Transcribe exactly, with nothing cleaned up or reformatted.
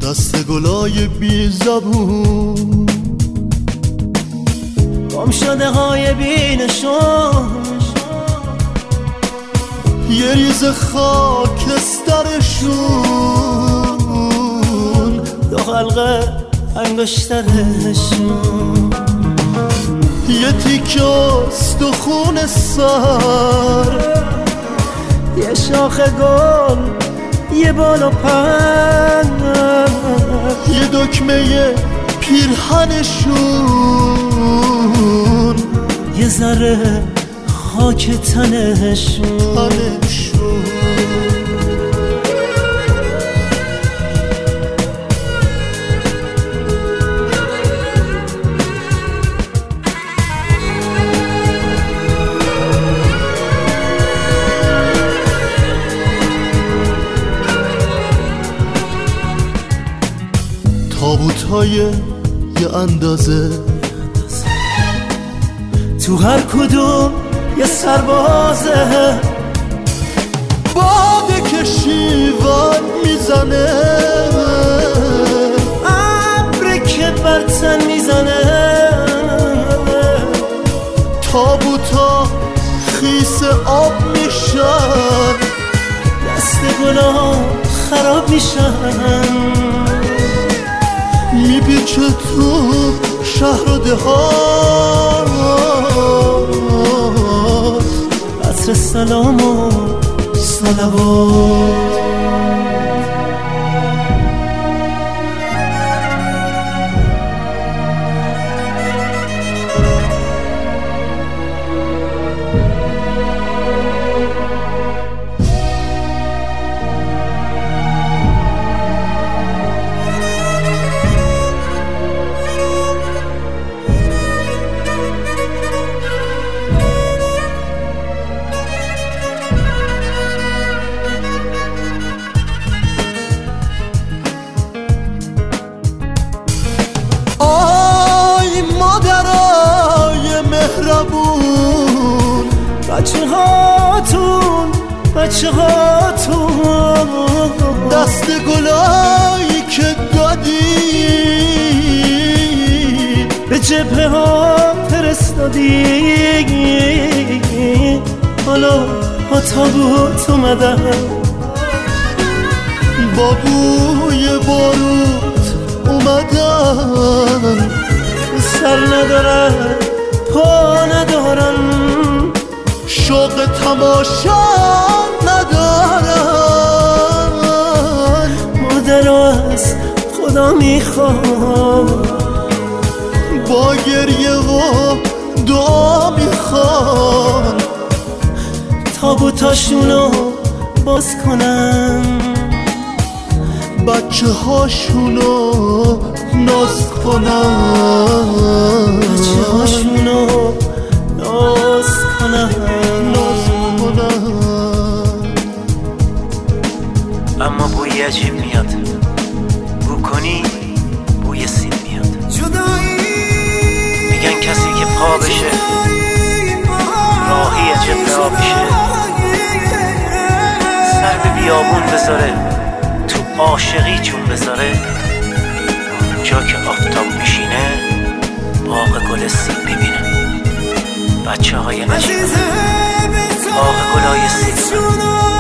دست گلای بی زبون، گم شده های بی نشون، یه ریز خاکسترشون، دو حلقه انگشترشون، یه تیکه استخون سر، یه شاخ گل، یه بال و پر، یه دکمه پیرهنشون، یه ذره خاک تنشون, تنشون. تابوت‌های یه اندازه، تو هر کدوم یه سربازه، باده که شیون میزنه، ابری که بر تن میزنه، تابوتا خیس آب میشن، دست گلا خراب میشن، میپیچه تو شهر و دهات، عطر سلام و صلوات. بچه هاتون بچه هاتون، دست گلایی که دادی به جبهه ها فرستادی، حالا ها تابوت اومدن، با بوی باروت اومدن، سر ندارن پا ندارن، شوق تماشا ندارن، مادر از خدا میخوام، با گریه و دعا میخوان، تابوتاشونو باز کنن، بچه هاشونو ناز کنن، بچه هاشونو ناز کنن، ناز کنن. اما بوی عجیب میاد، بو کنی بوی سیب میاد. میگن کسی که پا بشه راهی جبه آبشه، سر به بیابون بذاره تو عاشقی چون بذاره، جا که آفتاب میشینه باغ گل سیب میبینه. بچه های نشیدن باغ گلای سیب